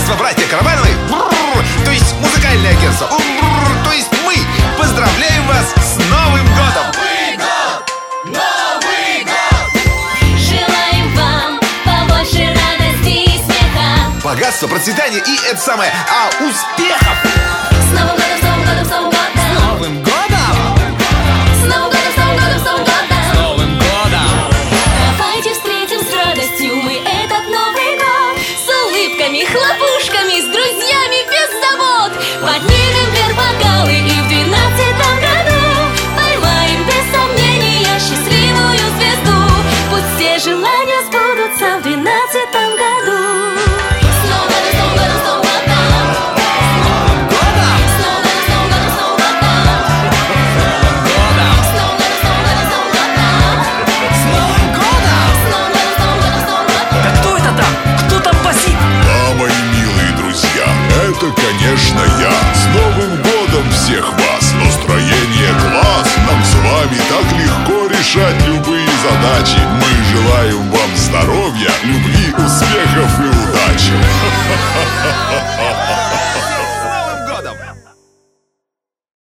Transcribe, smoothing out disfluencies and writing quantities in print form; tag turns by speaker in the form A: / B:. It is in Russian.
A: Общество «Братья Каравановы», то есть музыкальное агентство, то есть мы поздравляем вас с Новым годом!
B: Новый год! Новый год! Желаем вам побольше радости и смеха,
A: Богатства, процветания и это самое, успехов!
B: с Новым годом, с Новым годом, с Новым годом!
C: Новым годом!
B: С Новым годом, с Новым годом, с Новым годом!
C: Новым годом!
B: Давайте встретим с радостью мы этот Новый год, с улыбками, хлопушками, с друзьями без забот. Поднимем вверх бокалы и в 12-м году поймаем без сомнения счастливую звезду. Пусть все желания сбудутся в 12-м году. С Новым годом, с Новым годом, с Новым годом!
C: Годом!
B: С Новым годом, с Новым годом, с Новым годом!
C: Годом!
B: С Новым годом, с Новым годом, с Новым годом!
C: С Новым годом!
B: С Новым годом, с Новым годом, с Новым годом!
C: Да кто это там? Кто там басит?
D: Да, мои милые друзья, это, конечно, я. С Новым годом всех вас! Настроение класс! Нам с вами так легко решать любые задачи. Мы желаем вам здоровья, любви